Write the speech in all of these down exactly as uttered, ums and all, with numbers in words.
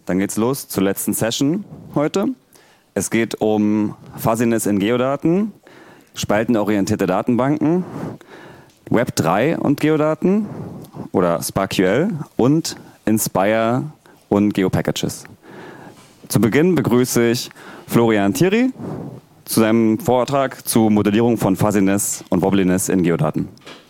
Dann geht's los zur letzten Session heute. Es geht um Fuzziness in Geodaten, spaltenorientierte Datenbanken, Web drei und Geodaten oder SparkQL und Inspire und GeoPackages. Zu Beginn begrüße ich Florian Thierry zu seinem Vortrag zu Modellierung von Fuzziness und Wobbliness in Geodaten.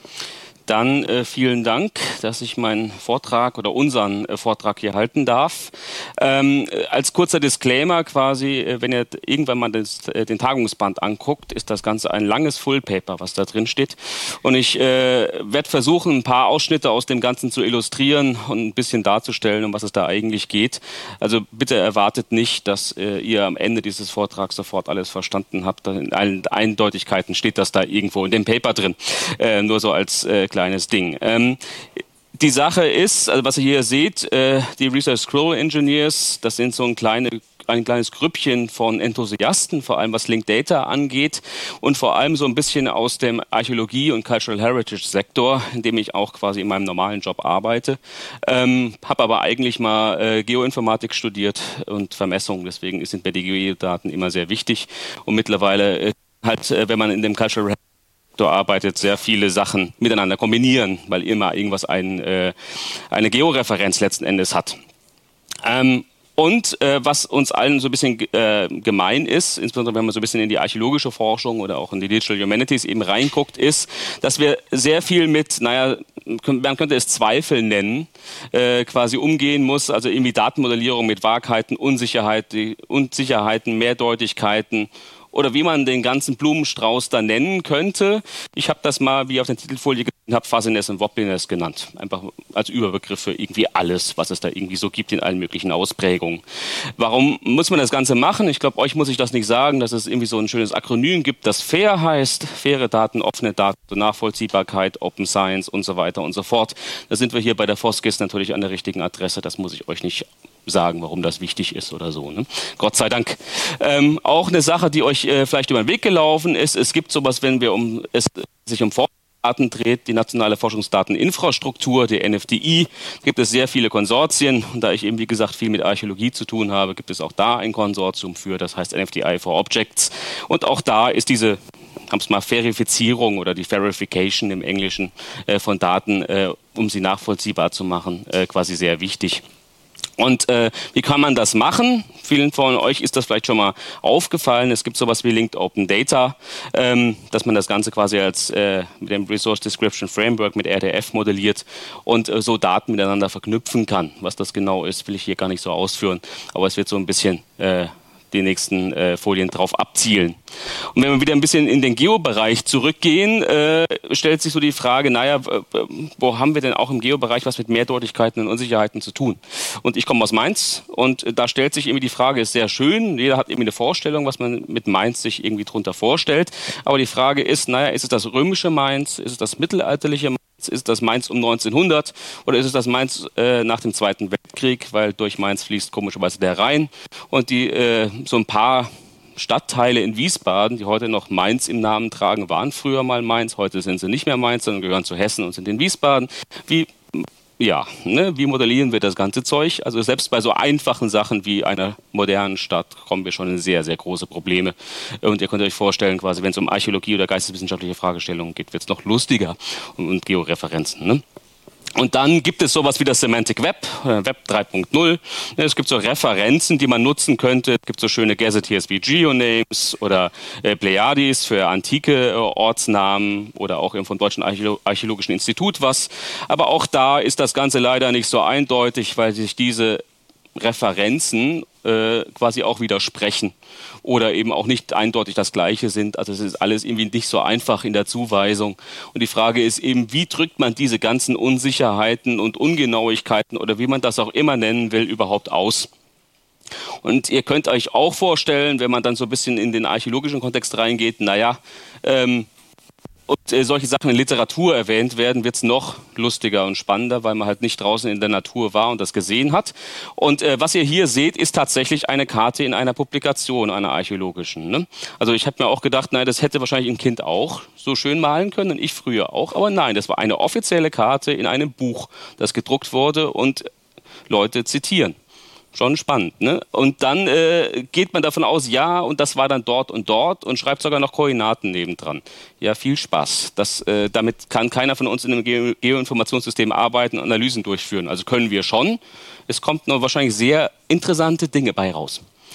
Dann äh, vielen Dank, dass ich meinen Vortrag oder unseren äh, Vortrag hier halten darf. Ähm, als kurzer Disclaimer quasi, äh, wenn ihr irgendwann mal das, äh, den Tagungsband anguckt, ist das Ganze ein langes Fullpaper, was da drin steht. Und ich äh, werde versuchen, ein paar Ausschnitte aus dem Ganzen zu illustrieren und ein bisschen darzustellen, um was es da eigentlich geht. Also bitte erwartet nicht, dass äh, ihr am Ende dieses Vortrags sofort alles verstanden habt. In allen Eindeutigkeiten steht das da irgendwo in dem Paper drin. Äh, nur so als äh, kleines Ding. Ähm, die Sache ist, also was ihr hier seht, äh, die Research Scroll Engineers, das sind so ein, kleine, ein kleines Grüppchen von Enthusiasten, vor allem was Linked Data angeht und vor allem so ein bisschen aus dem Archäologie- und Cultural Heritage Sektor, in dem ich auch quasi in meinem normalen Job arbeite. Ähm, habe aber eigentlich mal äh, Geoinformatik studiert und Vermessung, deswegen sind mir die Geodaten immer sehr wichtig und mittlerweile äh, halt, äh, wenn man in dem Cultural Heritage arbeitet, sehr viele Sachen miteinander kombinieren, weil immer irgendwas ein, äh, eine Georeferenz letzten Endes hat. Ähm, und äh, was uns allen so ein bisschen äh, gemein ist, insbesondere wenn man so ein bisschen in die archäologische Forschung oder auch in die Digital Humanities eben reinguckt, ist, dass wir sehr viel mit, naja, man könnte es Zweifel nennen, äh, quasi umgehen muss, also irgendwie Datenmodellierung mit Wahrheiten, Unsicherheit, Unsicherheiten, Mehrdeutigkeiten, oder wie man den ganzen Blumenstrauß da nennen könnte. Ich habe das mal, wie ich auf der Titelfolie gesehen habe, Fuzziness und Wobbliness genannt. Einfach als Überbegriff für irgendwie alles, was es da irgendwie so gibt in allen möglichen Ausprägungen. Warum muss man das Ganze machen? Ich glaube, euch muss ich das nicht sagen, dass es irgendwie so ein schönes Akronym gibt, das FAIR heißt. Faire Daten, offene Daten, Nachvollziehbarkeit, Open Science und so weiter und so fort. Da sind wir hier bei der Foskis natürlich an der richtigen Adresse. Das muss ich euch nicht sagen, warum das wichtig ist oder so. Ne? Gott sei Dank. Ähm, auch eine Sache, die euch äh, vielleicht über den Weg gelaufen ist. Es gibt sowas, wenn wir um es sich um Forschungsdaten dreht, die nationale Forschungsdateninfrastruktur, die N F D I, gibt es sehr viele Konsortien. Und da ich eben, wie gesagt, viel mit Archäologie zu tun habe, gibt es auch da ein Konsortium für, das heißt N F D I for Objects. Und auch da ist diese haben es mal Verifizierung oder die Verification im Englischen äh, von Daten, äh, um sie nachvollziehbar zu machen, äh, quasi sehr wichtig. Und äh, wie kann man das machen? Vielen von euch ist das vielleicht schon mal aufgefallen. Es gibt sowas wie Linked Open Data, ähm, dass man das Ganze quasi als äh, mit dem Resource Description Framework mit R D F modelliert und äh, so Daten miteinander verknüpfen kann. Was das genau ist, will ich hier gar nicht so ausführen, aber es wird so ein bisschen äh, die nächsten äh, Folien drauf abzielen. Und wenn wir wieder ein bisschen in den Geo-Bereich zurückgehen, äh, stellt sich so die Frage, naja, wo haben wir denn auch im Geo-Bereich was mit Mehrdeutigkeiten und Unsicherheiten zu tun? Und ich komme aus Mainz und da stellt sich irgendwie die Frage, ist sehr schön, jeder hat irgendwie eine Vorstellung, was man mit Mainz sich irgendwie drunter vorstellt, aber die Frage ist, naja, ist es das römische Mainz, ist es das mittelalterliche Mainz, ist das Mainz um neunzehnhundert oder ist es das Mainz äh, nach dem Zweiten Weltkrieg, weil durch Mainz fließt komischerweise der Rhein und die äh, so ein paar Stadtteile in Wiesbaden, die heute noch Mainz im Namen tragen, waren früher mal Mainz, heute sind sie nicht mehr Mainz, sondern gehören zu Hessen und sind in Wiesbaden. Wie Ja, ne, wie modellieren wir das ganze Zeug? Also selbst bei so einfachen Sachen wie einer modernen Stadt kommen wir schon in sehr, sehr große Probleme. Und ihr könnt euch vorstellen, quasi, wenn es um Archäologie oder geisteswissenschaftliche Fragestellungen geht, wird es noch lustiger und, und Georeferenzen. Ne? Und dann gibt es sowas wie das Semantic Web, Web drei Punkt null. Es gibt so Referenzen, die man nutzen könnte. Es gibt so schöne Gazetteers wie Geonames oder äh, Pleiades für antike äh, Ortsnamen oder auch eben vom Deutschen Archäolo- Archäologischen Institut was. Aber auch da ist das Ganze leider nicht so eindeutig, weil sich diese Referenzen äh, quasi auch widersprechen oder eben auch nicht eindeutig das Gleiche sind. Also es ist alles irgendwie nicht so einfach in der Zuweisung. Und die Frage ist eben, wie drückt man diese ganzen Unsicherheiten und Ungenauigkeiten oder wie man das auch immer nennen will, überhaupt aus? Und ihr könnt euch auch vorstellen, wenn man dann so ein bisschen in den archäologischen Kontext reingeht, naja, ähm, und äh, solche Sachen in Literatur erwähnt werden, wird es noch lustiger und spannender, weil man halt nicht draußen in der Natur war und das gesehen hat. Und äh, was ihr hier seht, ist tatsächlich eine Karte in einer Publikation, einer archäologischen. Ne? Also ich habe mir auch gedacht, nein, das hätte wahrscheinlich ein Kind auch so schön malen können und ich früher auch. Aber nein, das war eine offizielle Karte in einem Buch, das gedruckt wurde und Leute zitieren. Schon spannend, ne? Und dann äh, geht man davon aus, ja, und das war dann dort und dort und schreibt sogar noch Koordinaten nebendran. Ja, viel Spaß. Das, äh, damit kann keiner von uns in einem Geo- Geoinformationssystem arbeiten und Analysen durchführen. Also können wir schon. Es kommt noch wahrscheinlich sehr interessante Dinge bei raus.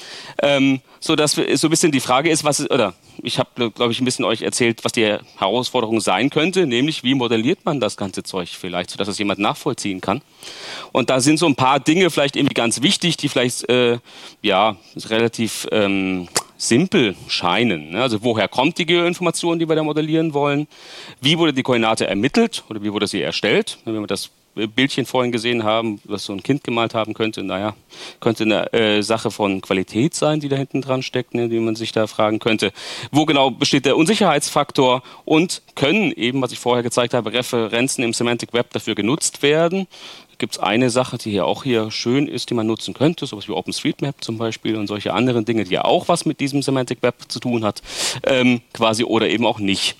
Ähm, so dass wir, so ein bisschen die Frage ist, was ist, oder ich habe, glaube ich, ein bisschen euch erzählt, was die Herausforderung sein könnte, nämlich wie modelliert man das ganze Zeug vielleicht, sodass es jemand nachvollziehen kann. Und da sind so ein paar Dinge vielleicht irgendwie ganz wichtig, die vielleicht äh, ja relativ ähm, simpel scheinen. Ne? Also woher kommt die Geoinformation, die wir da modellieren wollen? Wie wurde die Koordinate ermittelt oder wie wurde sie erstellt? Wenn wir das Bildchen vorhin gesehen haben, was so ein Kind gemalt haben könnte, naja, könnte eine äh, Sache von Qualität sein, die da hinten dran steckt, ne, die man sich da fragen könnte. Wo genau besteht der Unsicherheitsfaktor und können eben, was ich vorher gezeigt habe, Referenzen im Semantic Web dafür genutzt werden? Gibt es eine Sache, die hier auch hier schön ist, die man nutzen könnte, sowas wie OpenStreetMap zum Beispiel und solche anderen Dinge, die ja auch was mit diesem Semantic Web zu tun hat, ähm, quasi oder eben auch nicht.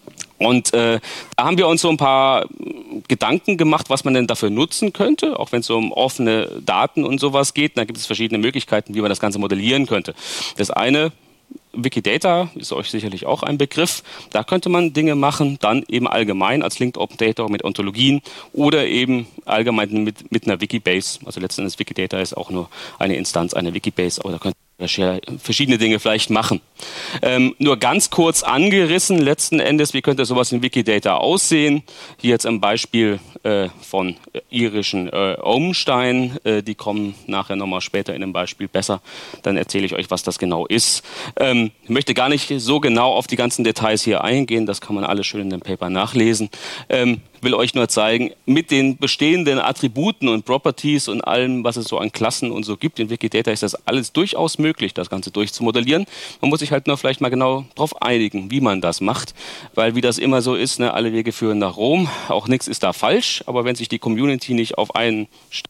Und äh, da haben wir uns so ein paar Gedanken gemacht, was man denn dafür nutzen könnte, auch wenn es so um offene Daten und sowas geht. Da gibt es verschiedene Möglichkeiten, wie man das Ganze modellieren könnte. Das eine, Wikidata, ist euch sicherlich auch ein Begriff. Da könnte man Dinge machen, dann eben allgemein als Linked Open Data mit Ontologien oder eben allgemein mit, mit einer Wikibase. Also letzten Endes Wikidata ist auch nur eine Instanz einer Wikibase, aber da könnte verschiedene Dinge vielleicht machen. Ähm, nur ganz kurz angerissen, letzten Endes, wie könnte sowas in Wikidata aussehen? Hier jetzt ein Beispiel äh, von irischen äh, Ohmstein, äh, die kommen nachher nochmal später in einem Beispiel besser, dann erzähle ich euch, was das genau ist. Ähm, ich möchte gar nicht so genau auf die ganzen Details hier eingehen, das kann man alles schön in dem Paper nachlesen. Ähm, will euch nur zeigen, mit den bestehenden Attributen und Properties und allem, was es so an Klassen und so gibt, in Wikidata ist das alles durchaus möglich, das Ganze durchzumodellieren. Man muss sich halt nur vielleicht mal genau darauf einigen, wie man das macht, weil wie das immer so ist, ne, alle Wege führen nach Rom, auch nichts ist da falsch, aber wenn sich die Community nicht auf einen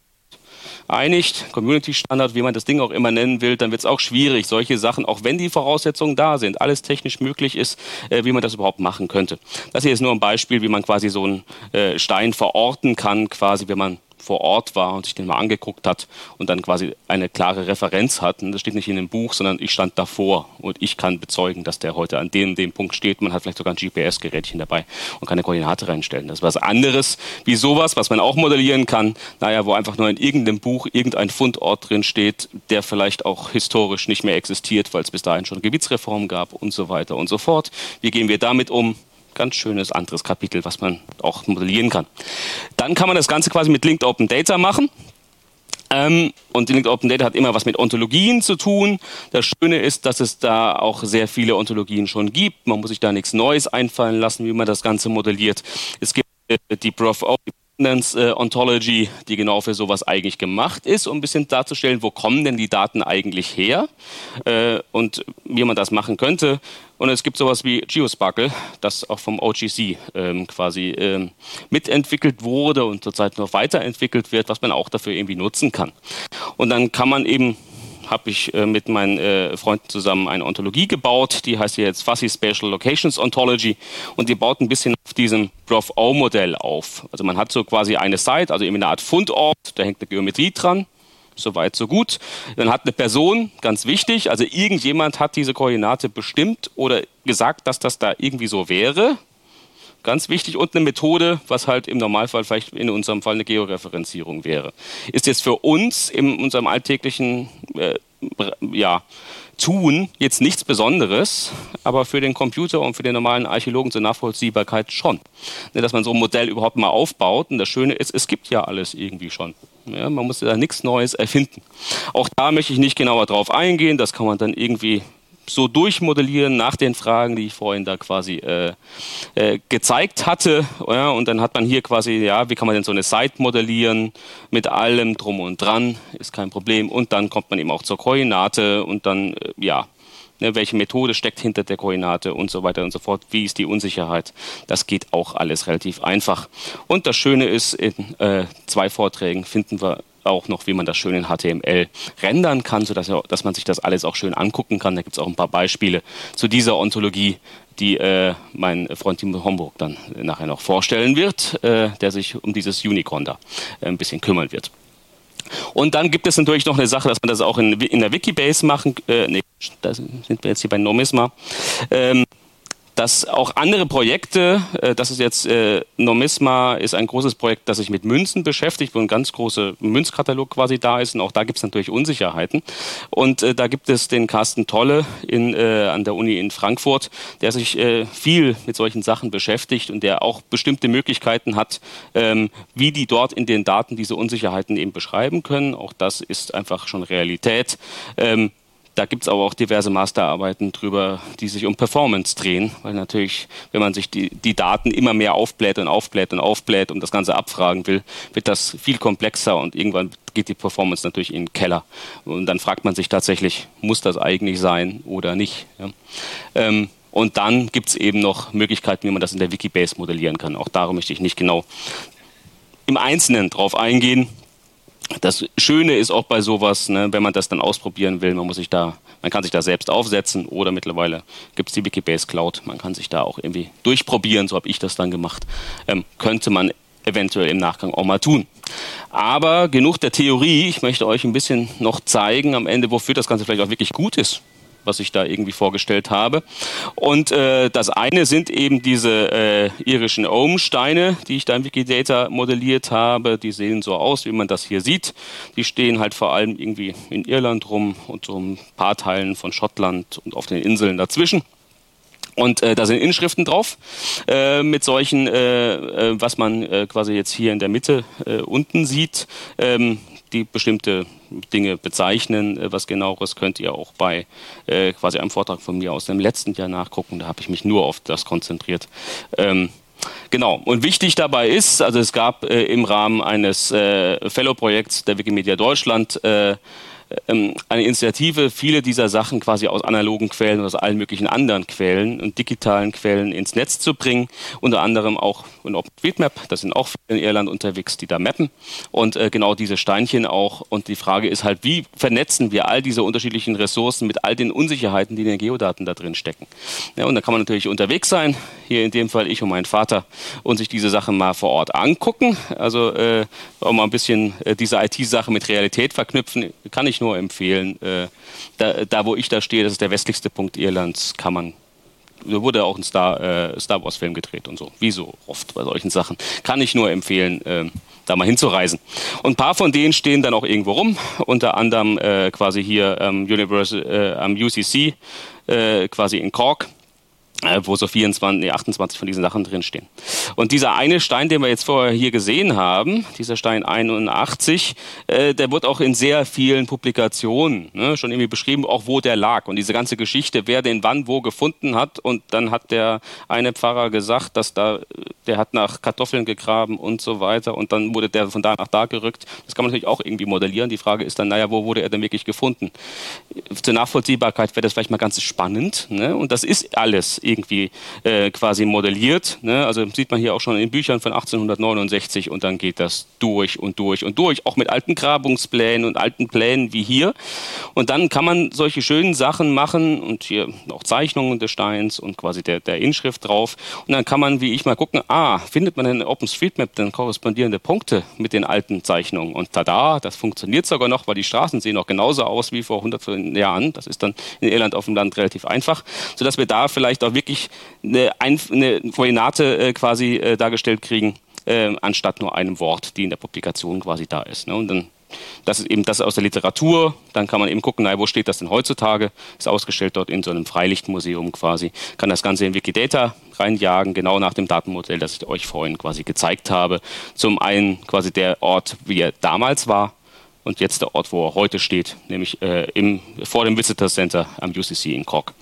einigt, Community-Standard, wie man das Ding auch immer nennen will, dann wird es auch schwierig, solche Sachen, auch wenn die Voraussetzungen da sind, alles technisch möglich ist, äh, wie man das überhaupt machen könnte. Das hier ist nur ein Beispiel, wie man quasi so einen äh, Stein verorten kann, quasi, wenn man vor Ort war und sich den mal angeguckt hat und dann quasi eine klare Referenz hat. Und das steht nicht in dem Buch, sondern ich stand davor und ich kann bezeugen, dass der heute an dem, dem Punkt steht. Man hat vielleicht sogar ein G P S-Gerätchen dabei und kann eine Koordinate reinstellen. Das ist was anderes wie sowas, was man auch modellieren kann. Naja, wo einfach nur in irgendeinem Buch irgendein Fundort drin steht, der vielleicht auch historisch nicht mehr existiert, weil es bis dahin schon Gebietsreformen gab und so weiter und so fort. Wie gehen wir damit um? Ganz schönes anderes Kapitel, was man auch modellieren kann. Dann kann man das Ganze quasi mit Linked Open Data machen. Ähm, und Linked Open Data hat immer was mit Ontologien zu tun. Das Schöne ist, dass es da auch sehr viele Ontologien schon gibt. Man muss sich da nichts Neues einfallen lassen, wie man das Ganze modelliert. Es gibt äh, die ProfO, die Äh, Ontology, die genau für sowas eigentlich gemacht ist, um ein bisschen darzustellen, wo kommen denn die Daten eigentlich her äh, und wie man das machen könnte. Und es gibt sowas wie GeoSparkle, das auch vom O G C ähm, quasi ähm, mitentwickelt wurde und zurzeit noch weiterentwickelt wird, was man auch dafür irgendwie nutzen kann. Und dann kann man eben habe ich äh, mit meinen äh, Freunden zusammen eine Ontologie gebaut, die heißt jetzt Fuzzy Spatial Locations Ontology und die baut ein bisschen auf diesem ProfO-Modell auf. Also man hat so quasi eine Site, also eben eine Art Fundort, da hängt eine Geometrie dran, soweit so gut. Dann hat eine Person, ganz wichtig, also irgendjemand hat diese Koordinate bestimmt oder gesagt, dass das da irgendwie so wäre. Ganz wichtig, und eine Methode, was halt im Normalfall vielleicht in unserem Fall eine Georeferenzierung wäre. Ist jetzt für uns in unserem alltäglichen äh, ja, Tun jetzt nichts Besonderes, aber für den Computer und für den normalen Archäologen zur Nachvollziehbarkeit schon. Dass man so ein Modell überhaupt mal aufbaut. Und das Schöne ist, es gibt ja alles irgendwie schon. Ja, man muss da nichts Neues erfinden. Auch da möchte ich nicht genauer drauf eingehen. Das kann man dann irgendwie so durchmodellieren nach den Fragen, die ich vorhin da quasi äh, äh, gezeigt hatte. Ja, und dann hat man hier quasi, ja, wie kann man denn so eine Site modellieren mit allem drum und dran, ist kein Problem. Und dann kommt man eben auch zur Koordinate und dann, äh, ja, ne, welche Methode steckt hinter der Koordinate und so weiter und so fort. Wie ist die Unsicherheit? Das geht auch alles relativ einfach. Und das Schöne ist, in äh, zwei Vorträgen finden wir auch noch, wie man das schön in H T M L rendern kann, sodass ja, dass man sich das alles auch schön angucken kann. Da gibt es auch ein paar Beispiele zu dieser Ontologie, die äh, mein Freund Timo Homburg dann nachher noch vorstellen wird, äh, der sich um dieses Unicorn da äh, ein bisschen kümmern wird. Und dann gibt es natürlich noch eine Sache, dass man das auch in, in der Wikibase machen, äh, nee, da sind wir jetzt hier bei Nomisma, ähm, dass auch andere Projekte, äh, das ist jetzt, äh, Nomisma ist ein großes Projekt, das sich mit Münzen beschäftigt, wo ein ganz großer Münzkatalog quasi da ist, und auch da gibt es natürlich Unsicherheiten. Und äh, da gibt es den Carsten Tolle in, äh, an der Uni in Frankfurt, der sich äh, viel mit solchen Sachen beschäftigt und der auch bestimmte Möglichkeiten hat, ähm, wie die dort in den Daten diese Unsicherheiten eben beschreiben können. Auch das ist einfach schon Realität. Ähm, Da gibt es aber auch diverse Masterarbeiten drüber, die sich um Performance drehen, weil natürlich, wenn man sich die, die Daten immer mehr aufbläht und aufbläht und aufbläht und das Ganze abfragen will, wird das viel komplexer und irgendwann geht die Performance natürlich in den Keller. Und dann fragt man sich tatsächlich, muss das eigentlich sein oder nicht? Ja. Ähm, und dann gibt es eben noch Möglichkeiten, wie man das in der Wikibase modellieren kann. Auch darum möchte ich nicht genau im Einzelnen drauf eingehen. Das Schöne ist auch bei sowas, ne, wenn man das dann ausprobieren will, man muss sich da, man kann sich da selbst aufsetzen, oder mittlerweile gibt es die Wikibase Cloud, man kann sich da auch irgendwie durchprobieren, so habe ich das dann gemacht, ähm, könnte man eventuell im Nachgang auch mal tun. Aber genug der Theorie, ich möchte euch ein bisschen noch zeigen am Ende, wofür das Ganze vielleicht auch wirklich gut ist, was ich da irgendwie vorgestellt habe. Und äh, das eine sind eben diese äh, irischen Ohm-Steine, die ich da im Wikidata modelliert habe. Die sehen so aus, wie man das hier sieht. Die stehen halt vor allem irgendwie in Irland rum und so ein paar Teilen von Schottland und auf den Inseln dazwischen. Und äh, da sind Inschriften drauf äh, mit solchen, äh, äh, was man äh, quasi jetzt hier in der Mitte äh, unten sieht, ähm, die bestimmte Dinge bezeichnen. Äh, was genaueres könnt ihr auch bei äh, quasi einem Vortrag von mir aus dem letzten Jahr nachgucken. Da habe ich mich nur auf das konzentriert. Ähm, Genau, und wichtig dabei ist, also es gab äh, im Rahmen eines äh, Fellow-Projekts der Wikimedia Deutschland äh, eine Initiative, viele dieser Sachen quasi aus analogen Quellen oder aus allen möglichen anderen Quellen und digitalen Quellen ins Netz zu bringen. Unter anderem auch in OpenStreetMap, das sind auch viele in Irland unterwegs, die da mappen. Und äh, genau diese Steinchen auch. Und die Frage ist halt, wie vernetzen wir all diese unterschiedlichen Ressourcen mit all den Unsicherheiten, die in den Geodaten da drin stecken. Ja, und da kann man natürlich unterwegs sein, hier in dem Fall ich und mein Vater, und sich diese Sachen mal vor Ort angucken. Also äh, auch mal ein bisschen äh, diese I T-Sache mit Realität verknüpfen, kann ich nur empfehlen. Äh, da, da, wo ich da stehe, das ist der westlichste Punkt Irlands, kann man, da wurde auch ein Star, äh, Star Wars Film gedreht und so, wie so oft bei solchen Sachen. Kann ich nur empfehlen, äh, da mal hinzureisen. Und ein paar von denen stehen dann auch irgendwo rum, unter anderem äh, quasi hier ähm, Universal, äh, am U C C, äh, quasi in Cork, wo so vierundzwanzig, nee, achtundzwanzig von diesen Sachen drinstehen. Und dieser eine Stein, den wir jetzt vorher hier gesehen haben, dieser Stein einundachtzig, äh, der wird auch in sehr vielen Publikationen ne, schon irgendwie beschrieben, auch wo der lag. Und diese ganze Geschichte, wer den wann wo gefunden hat. Und dann hat der eine Pfarrer gesagt, dass da, der hat nach Kartoffeln gegraben und so weiter. Und dann wurde der von da nach da gerückt. Das kann man natürlich auch irgendwie modellieren. Die Frage ist dann, naja, wo wurde er denn wirklich gefunden? Zur Nachvollziehbarkeit wäre das vielleicht mal ganz spannend. Ne? Und das ist alles irgendwie äh, quasi modelliert. Ne? Also sieht man hier auch schon in Büchern von achtzehnhundertneunundsechzig, und dann geht das durch und durch und durch, auch mit alten Grabungsplänen und alten Plänen wie hier. Und dann kann man solche schönen Sachen machen und hier auch Zeichnungen des Steins und quasi der, der Inschrift drauf. Und dann kann man, wie ich, mal gucken, ah, findet man in OpenStreetMap dann korrespondierende Punkte mit den alten Zeichnungen? Und tada, das funktioniert sogar noch, weil die Straßen sehen noch genauso aus wie vor hundert Jahren. Das ist dann in Irland auf dem Land relativ einfach, sodass wir da vielleicht auch wirklich eine, eine Koordinate äh, quasi äh, dargestellt kriegen, äh, anstatt nur einem Wort, die in der Publikation quasi da ist. Ne? Und dann, das ist eben das aus der Literatur. Dann kann man eben gucken, naja, wo steht das denn heutzutage? Ist ausgestellt dort in so einem Freilichtmuseum quasi. Kann das Ganze in Wikidata reinjagen, genau nach dem Datenmodell, das ich euch vorhin quasi gezeigt habe. Zum einen quasi der Ort, wie er damals war, und jetzt der Ort, wo er heute steht, nämlich äh, im, vor dem Visitor Center am U C C in Cork.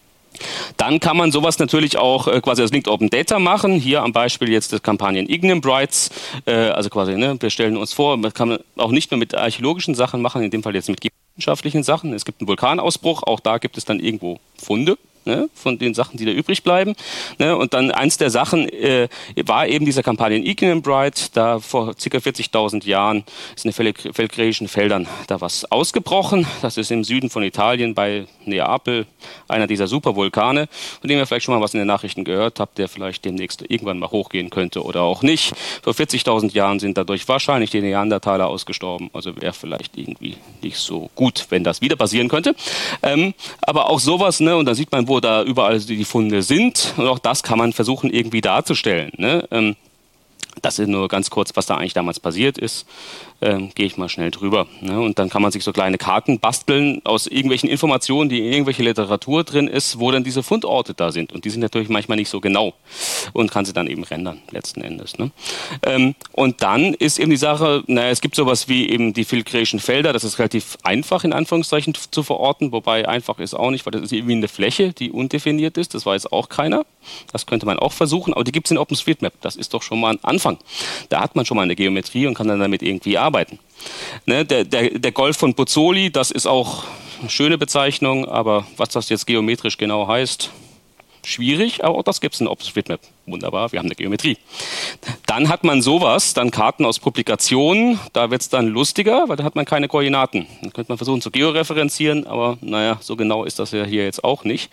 Dann kann man sowas natürlich auch äh, quasi als Linked Open Data machen. Hier am Beispiel jetzt des Kampagnen Ignimbrites. Äh, also quasi, ne, wir stellen uns vor, man kann auch nicht nur mit archäologischen Sachen machen, in dem Fall jetzt mit wissenschaftlichen Sachen. Es gibt einen Vulkanausbruch, auch da gibt es dann irgendwo Funde. ne, von den Sachen, die da übrig bleiben. Ne, und dann eins der Sachen äh, war eben dieser Campanian Ignimbrite. Da vor ca. vierzigtausend Jahren ist in den Feldgräischen Feldern da was ausgebrochen. Das ist im Süden von Italien bei Neapel, einer dieser Supervulkane, von dem ihr vielleicht schon mal was in den Nachrichten gehört habt, der vielleicht demnächst irgendwann mal hochgehen könnte oder auch nicht. Vor vierzigtausend Jahren sind dadurch wahrscheinlich die Neandertaler ausgestorben. Also wäre vielleicht irgendwie nicht so gut, wenn das wieder passieren könnte. Ähm, aber auch sowas, ne, und da sieht man, wo da überall die Funde sind. Und auch das kann man versuchen, irgendwie darzustellen. Ne? Ähm, das ist nur ganz kurz, was da eigentlich damals passiert ist. Ähm, gehe ich mal schnell drüber. Ne? Und dann kann man sich so kleine Karten basteln aus irgendwelchen Informationen, die in irgendwelche Literatur drin ist, wo dann diese Fundorte da sind. Und die sind natürlich manchmal nicht so genau und kann sie dann eben rendern, letzten Endes. Ne? Ähm, und dann ist eben die Sache, naja, es gibt sowas wie eben die Feldgräischen Felder, das ist relativ einfach in Anführungszeichen zu verorten, wobei einfach ist auch nicht, weil das ist irgendwie eine Fläche, die undefiniert ist, das weiß auch keiner. Das könnte man auch versuchen, aber die gibt es in OpenStreetMap. Das ist doch schon mal ein Anfang. Da hat man schon mal eine Geometrie und kann dann damit irgendwie arbeiten. Ne, der, der, der Golf von Pozzuoli, das ist auch eine schöne Bezeichnung, aber was das jetzt geometrisch genau heißt, schwierig, aber auch das gibt es in OpenStreetMap. Wunderbar, wir haben eine Geometrie. Dann hat man sowas, dann Karten aus Publikationen, da wird es dann lustiger, weil da hat man keine Koordinaten. Dann könnte man versuchen zu georeferenzieren, aber naja, so genau ist das ja hier jetzt auch nicht.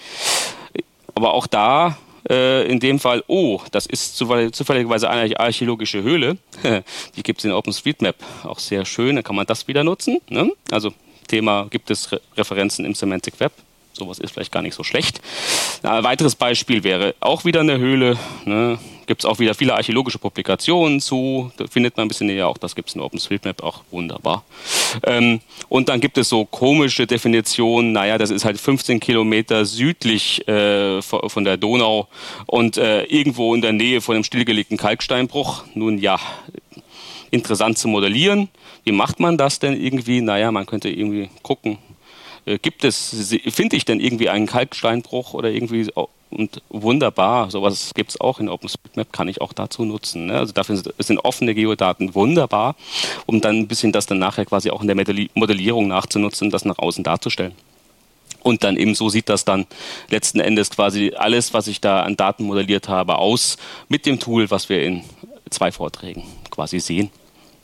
Aber auch da in dem Fall, oh, das ist zufälligerweise eine archäologische Höhle. Die gibt es in OpenStreetMap. Auch sehr schön, dann kann man das wieder nutzen. Ne? Also Thema, gibt es Re- Referenzen im Semantic Web? Sowas ist vielleicht gar nicht so schlecht. Ein weiteres Beispiel wäre auch wieder eine Höhle. Ne? Gibt es auch wieder viele archäologische Publikationen zu. Da findet man ein bisschen näher. Auch das gibt es in OpenStreetMap. Auch wunderbar. Ähm, und dann gibt es so komische Definitionen. Naja, das ist halt fünfzehn Kilometer südlich äh, von der Donau und äh, irgendwo in der Nähe von einem stillgelegten Kalksteinbruch. Nun ja, interessant zu modellieren. Wie macht man das denn irgendwie? Naja, man könnte irgendwie gucken. Gibt es, finde ich denn irgendwie einen Kalksteinbruch oder irgendwie, und wunderbar, sowas gibt es auch in OpenStreetMap, kann ich auch dazu nutzen. Ne? Also dafür sind, sind offene Geodaten wunderbar, um dann ein bisschen das dann nachher quasi auch in der Modellierung nachzunutzen, das nach außen darzustellen. Und dann eben so sieht das dann letzten Endes quasi alles, was ich da an Daten modelliert habe, aus mit dem Tool, was wir in zwei Vorträgen quasi sehen.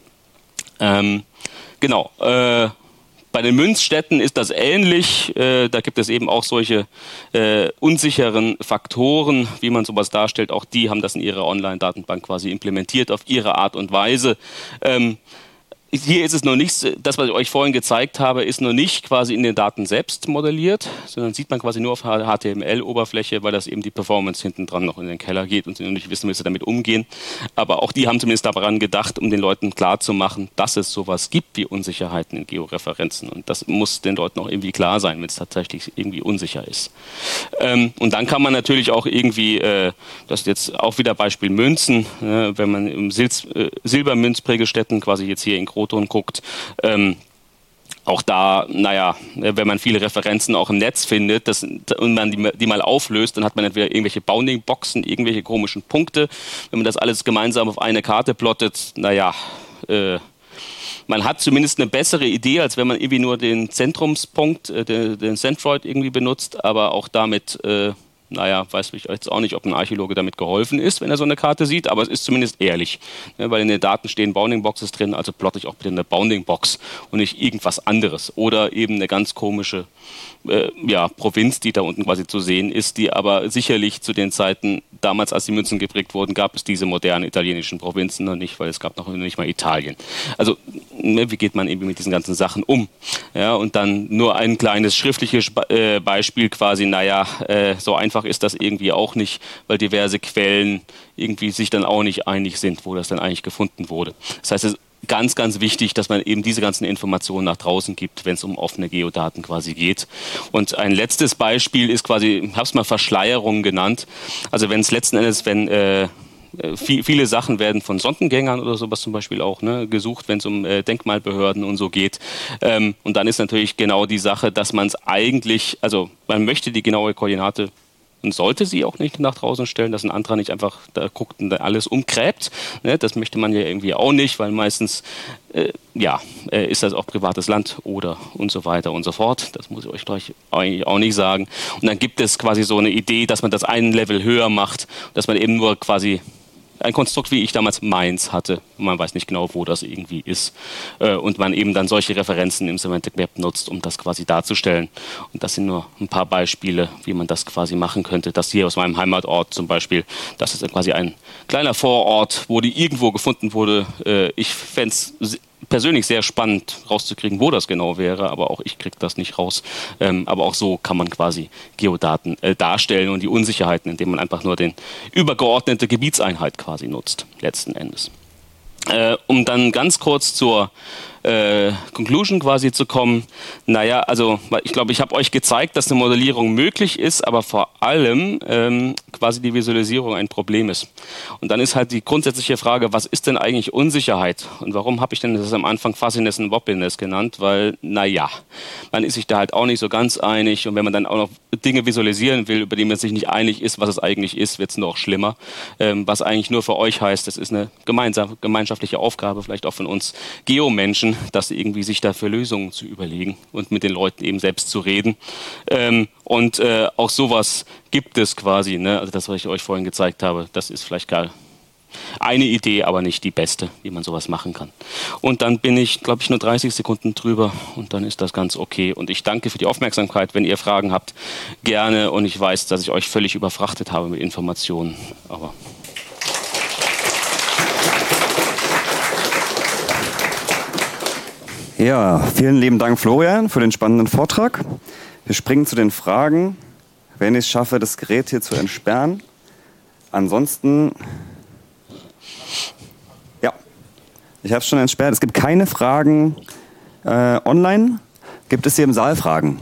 Ähm, genau, äh, Bei den Münzstätten ist das ähnlich. Äh, da gibt es eben auch solche äh, unsicheren Faktoren, wie man sowas darstellt. Auch die haben das in ihrer Online-Datenbank quasi implementiert auf ihre Art und Weise. Ähm, Hier ist es noch nicht, das, was ich euch vorhin gezeigt habe, ist noch nicht quasi in den Daten selbst modelliert, sondern sieht man quasi nur auf H T M L-Oberfläche, weil das eben die Performance hinten dran noch in den Keller geht und sie noch nicht wissen, wie sie damit umgehen. Aber auch die haben zumindest daran gedacht, um den Leuten klarzumachen, dass es sowas gibt wie Unsicherheiten in Georeferenzen. Und das muss den Leuten auch irgendwie klar sein, wenn es tatsächlich irgendwie unsicher ist. Ähm, und dann kann man natürlich auch irgendwie, äh, das ist jetzt auch wieder Beispiel Münzen, äh, wenn man im Sil äh, Silbermünzprägestätten quasi jetzt hier in Kroton guckt, ähm, auch da, naja, wenn man viele Referenzen auch im Netz findet das, und man die, die mal auflöst, dann hat man entweder irgendwelche Bounding-Boxen, irgendwelche komischen Punkte. Wenn man das alles gemeinsam auf eine Karte plottet, naja, äh, man hat zumindest eine bessere Idee, als wenn man irgendwie nur den Zentrumspunkt, äh, den, den Centroid irgendwie benutzt, aber auch damit äh, naja, weiß ich jetzt auch nicht, ob ein Archäologe damit geholfen ist, wenn er so eine Karte sieht, aber es ist zumindest ehrlich. Ja, weil in den Daten stehen Bounding-Boxes drin, also plotte ich auch bitte eine Bounding-Box und nicht irgendwas anderes. Oder eben eine ganz komische äh, ja, Provinz, die da unten quasi zu sehen ist, die aber sicherlich zu den Zeiten, damals als die Münzen geprägt wurden, gab es diese modernen italienischen Provinzen noch nicht, weil es gab noch nicht mal Italien. Also ne, wie geht man eben mit diesen ganzen Sachen um? Ja, und dann nur ein kleines schriftliches äh, Beispiel quasi, naja, äh, so einfach ist das irgendwie auch nicht, weil diverse Quellen irgendwie sich dann auch nicht einig sind, wo das dann eigentlich gefunden wurde. Das heißt, es ist ganz, ganz wichtig, dass man eben diese ganzen Informationen nach draußen gibt, wenn es um offene Geodaten quasi geht. Und ein letztes Beispiel ist quasi, ich habe es mal Verschleierung genannt. Also wenn es letzten Endes, wenn äh, viele Sachen werden von Sondengängern oder sowas zum Beispiel auch ne, gesucht, wenn es um äh, Denkmalbehörden und so geht. Ähm, und dann ist natürlich genau die Sache, dass man es eigentlich, also man möchte die genaue Koordinate und sollte sie auch nicht nach draußen stellen, dass ein anderer nicht einfach da guckt und da alles umgräbt. Ne? Das möchte man ja irgendwie auch nicht, weil meistens äh, ja, äh, ist das auch privates Land oder und so weiter und so fort. Das muss ich euch gleich eigentlich auch nicht sagen. Und dann gibt es quasi so eine Idee, dass man das einen Level höher macht, dass man eben nur quasi ein Konstrukt, wie ich damals meins hatte. Man weiß nicht genau, wo das irgendwie ist. Und man eben dann solche Referenzen im Semantic Web nutzt, um das quasi darzustellen. Und das sind nur ein paar Beispiele, wie man das quasi machen könnte. Das hier aus meinem Heimatort zum Beispiel, das ist quasi ein kleiner Vorort, wo die irgendwo gefunden wurde. Ich fände es persönlich sehr spannend rauszukriegen, wo das genau wäre, aber auch ich kriege das nicht raus. Ähm, aber auch so kann man quasi Geodaten äh, darstellen und die Unsicherheiten, indem man einfach nur den übergeordnete Gebietseinheit quasi nutzt, letzten Endes. Äh, um dann ganz kurz zur äh, Conclusion quasi zu kommen. Naja, also ich glaube, ich habe euch gezeigt, dass eine Modellierung möglich ist, aber vor allem ähm, quasi die Visualisierung ein Problem ist. Und dann ist halt die grundsätzliche Frage, was ist denn eigentlich Unsicherheit? Und warum habe ich denn das am Anfang Fuzziness und Wobbliness genannt? Weil, naja, man ist sich da halt auch nicht so ganz einig und wenn man dann auch noch Dinge visualisieren will, über die man sich nicht einig ist, was es eigentlich ist, wird es noch schlimmer. Ähm, was eigentlich nur für euch heißt, das ist eine gemeinsame, gemeinschaftliche Aufgabe, vielleicht auch von uns Geomenschen, dass irgendwie sich dafür Lösungen zu überlegen und mit den Leuten eben selbst zu reden. Ähm, und äh, auch sowas gibt es quasi, ne? Also das, was ich euch vorhin gezeigt habe, das ist vielleicht gar eine Idee, aber nicht die beste, wie man sowas machen kann. Und dann bin ich, glaube ich, nur dreißig Sekunden drüber und dann ist das ganz okay. Und ich danke für die Aufmerksamkeit. Wenn ihr Fragen habt, gerne. Und ich weiß, dass ich euch völlig überfrachtet habe mit Informationen, aber... Ja, vielen lieben Dank, Florian, für den spannenden Vortrag. Wir springen zu den Fragen, wenn ich es schaffe, das Gerät hier zu entsperren. Ansonsten, ja, ich habe es schon entsperrt. Es gibt keine Fragen äh, online. Gibt es hier im Saal Fragen?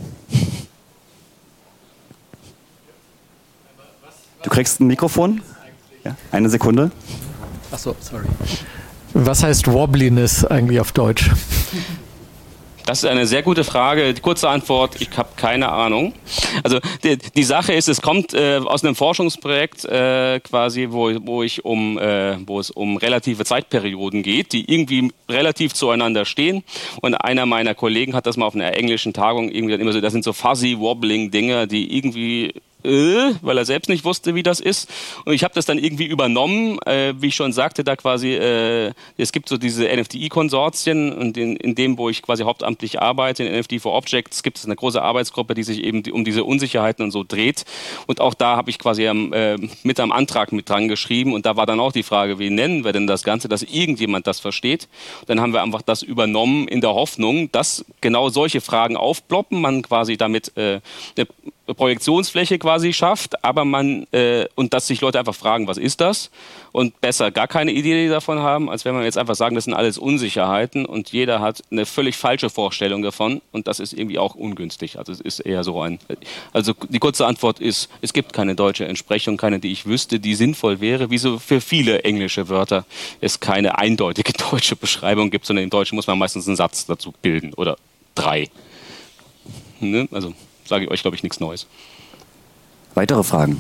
Du kriegst ein Mikrofon. Ja, eine Sekunde. Ach so, sorry. Was heißt Wobbliness eigentlich auf Deutsch? Das ist eine sehr gute Frage. Die kurze Antwort, ich habe keine Ahnung. Also die, die Sache ist, es kommt äh, aus einem Forschungsprojekt äh, quasi, wo, wo, ich um, äh, wo es um relative Zeitperioden geht, die irgendwie relativ zueinander stehen. Und einer meiner Kollegen hat das mal auf einer englischen Tagung irgendwie immer so, das sind so fuzzy, wobbling Dinge, die irgendwie... weil er selbst nicht wusste, wie das ist. Und ich habe das dann irgendwie übernommen, äh, wie ich schon sagte, da quasi, äh, es gibt so diese N F D I-Konsortien und in, in dem, wo ich quasi hauptamtlich arbeite, in N F D for Objects, gibt es eine große Arbeitsgruppe, die sich eben um diese Unsicherheiten und so dreht. Und auch da habe ich quasi am, äh, mit am Antrag mit dran geschrieben und da war dann auch die Frage, wie nennen wir denn das Ganze, dass irgendjemand das versteht. Und dann haben wir einfach das übernommen in der Hoffnung, dass genau solche Fragen aufploppen, man quasi damit äh, eine Projektionsfläche quasi schafft, aber man äh, und dass sich Leute einfach fragen, was ist das? Und besser gar keine Idee davon haben, als wenn man jetzt einfach sagen, das sind alles Unsicherheiten und jeder hat eine völlig falsche Vorstellung davon und das ist irgendwie auch ungünstig. Also es ist eher so ein, also die kurze Antwort ist, es gibt keine deutsche Entsprechung, keine, die ich wüsste, die sinnvoll wäre, wie so für viele englische Wörter es keine eindeutige deutsche Beschreibung gibt, sondern im Deutschen muss man meistens einen Satz dazu bilden oder drei. Ne? Also sage ich euch, glaube ich, nichts Neues. Weitere Fragen?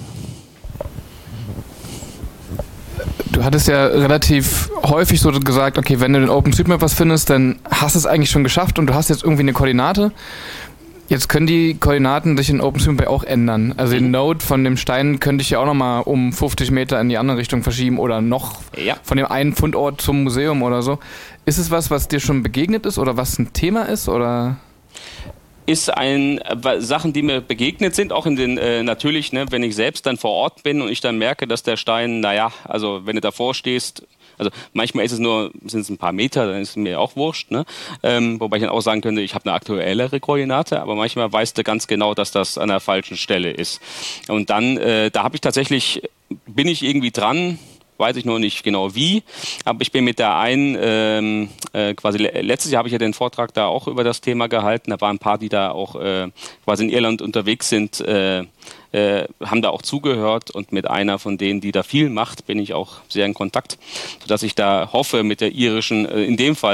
Du hattest ja relativ häufig so gesagt, okay, wenn du in OpenStreetMap was findest, dann hast du es eigentlich schon geschafft und du hast jetzt irgendwie eine Koordinate. Jetzt können die Koordinaten sich in OpenStreetMap auch ändern. Also den Node von dem Stein könnte ich ja auch nochmal um fünfzig Meter in die andere Richtung verschieben oder noch ja. von dem einen Fundort zum Museum oder so. Ist es was, was dir schon begegnet ist oder was ein Thema ist, oder... Ist ein äh, Sachen, die mir begegnet sind, auch in den äh, natürlich, ne, wenn ich selbst dann vor Ort bin und ich dann merke, dass der Stein, naja, also wenn du davor stehst, also manchmal ist es nur, sind es ein paar Meter, dann ist es mir auch wurscht, ne? Ähm, wobei ich dann auch sagen könnte, ich habe eine aktuellere Koordinate, aber manchmal weißt du ganz genau, dass das an der falschen Stelle ist. Und dann, äh, da habe ich tatsächlich, bin ich irgendwie dran, weiß ich noch nicht genau wie, aber ich bin mit der einen, ähm, äh, quasi letztes Jahr habe ich ja den Vortrag da auch über das Thema gehalten, da waren ein paar, die da auch äh, quasi in Irland unterwegs sind, äh, äh, haben da auch zugehört und mit einer von denen, die da viel macht, bin ich auch sehr in Kontakt, sodass ich da hoffe, mit der irischen, äh, in dem Fall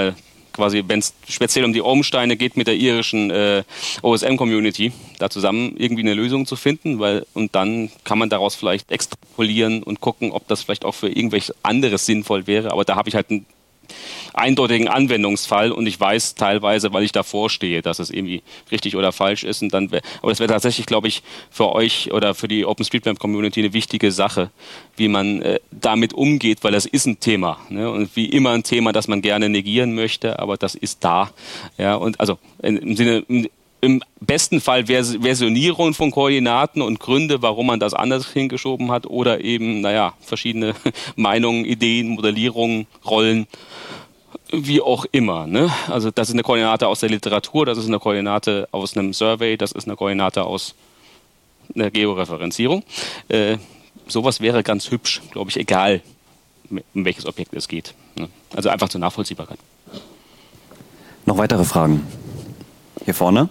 quasi, wenn es speziell um die Ohmsteine geht, mit der irischen äh, O S M-Community da zusammen irgendwie eine Lösung zu finden, weil und dann kann man daraus vielleicht extrapolieren und gucken, ob das vielleicht auch für irgendwelches anderes sinnvoll wäre. Aber da habe ich halt einen eindeutigen Anwendungsfall und ich weiß teilweise, weil ich davor stehe, dass es irgendwie richtig oder falsch ist. Und dann wär, aber das wäre tatsächlich, glaube ich, für euch oder für die OpenStreetMap-Community eine wichtige Sache, wie man äh, damit umgeht, weil das ist ein Thema. Ne? Und wie immer ein Thema, das man gerne negieren möchte, aber das ist da. Ja, und also im Sinne im besten Fall Vers- Versionierung von Koordinaten und Gründe, warum man das anders hingeschoben hat oder eben, naja, verschiedene Meinungen, Ideen, Modellierungen, Rollen, wie auch immer. Ne? Also das ist eine Koordinate aus der Literatur, das ist eine Koordinate aus einem Survey, das ist eine Koordinate aus einer Georeferenzierung. Äh, sowas wäre ganz hübsch, glaube ich, egal, um welches Objekt es geht. Ne? Also einfach zur Nachvollziehbarkeit. Noch weitere Fragen? Hier vorne?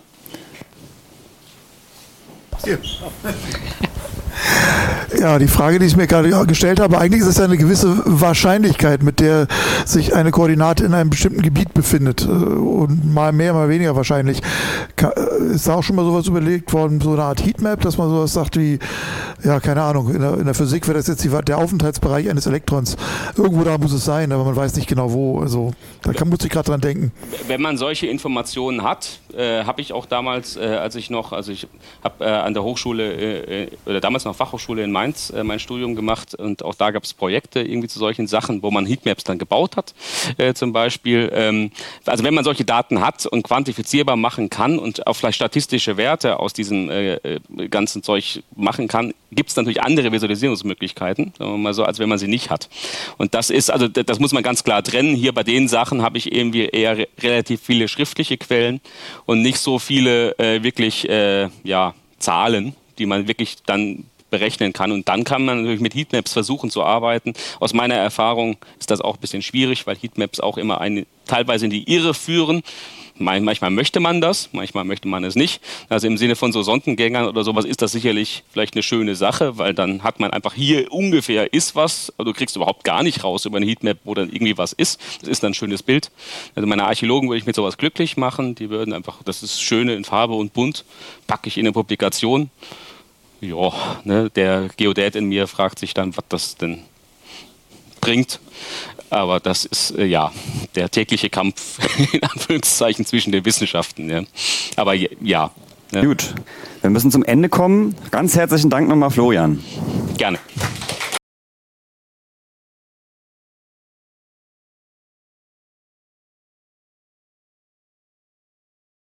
Ja, die Frage, die ich mir gerade gestellt habe, eigentlich ist es ja eine gewisse Wahrscheinlichkeit, mit der sich eine Koordinate in einem bestimmten Gebiet befindet. Und mal mehr, mal weniger wahrscheinlich. Ist da auch schon mal sowas überlegt worden, so eine Art Heatmap, dass man sowas sagt wie, ja, keine Ahnung, in der, in der Physik wäre das jetzt die, der Aufenthaltsbereich eines Elektrons. Irgendwo da muss es sein, aber man weiß nicht genau wo. Also da kann, muss ich gerade dran denken. Wenn man solche Informationen hat, äh, habe ich auch damals, äh, als ich noch, also ich habe äh, an der Hochschule, äh, oder damals noch Fachhochschule in Mainz, äh, mein Studium gemacht und auch da gab es Projekte irgendwie zu solchen Sachen, wo man Heatmaps dann gebaut hat, äh, zum Beispiel. Ähm, also wenn man solche Daten hat und quantifizierbar machen kann und auch vielleicht statistische Werte aus diesem äh, ganzen Zeug machen kann, gibt es natürlich andere Visualisierungsmöglichkeiten, sagen wir mal so, als wenn man sie nicht hat. Und das ist, also das muss man ganz klar trennen. Hier bei den Sachen habe ich irgendwie eher re- relativ viele schriftliche Quellen und nicht so viele äh, wirklich äh, ja, Zahlen, die man wirklich dann berechnen kann. Und dann kann man natürlich mit Heatmaps versuchen zu arbeiten. Aus meiner Erfahrung ist das auch ein bisschen schwierig, weil Heatmaps auch immer eine, teilweise in die Irre führen. Manchmal möchte man das, manchmal möchte man es nicht. Also im Sinne von so Sondengängern oder sowas ist das sicherlich vielleicht eine schöne Sache, weil dann hat man einfach hier ungefähr ist was, aber du kriegst überhaupt gar nicht raus über eine Heatmap, wo dann irgendwie was ist. Das ist dann ein schönes Bild. Also meine Archäologen würde ich mit sowas glücklich machen. Die würden einfach, das ist schöne in Farbe und bunt, packe ich in eine Publikation. Ja, ne, der Geodät in mir fragt sich dann, was das denn bringt. Aber das ist, äh, ja, der tägliche Kampf, in Anführungszeichen, zwischen den Wissenschaften. Ja. Aber ja. ja. Gut, wir müssen zum Ende kommen. Ganz herzlichen Dank nochmal, Florian. Gerne.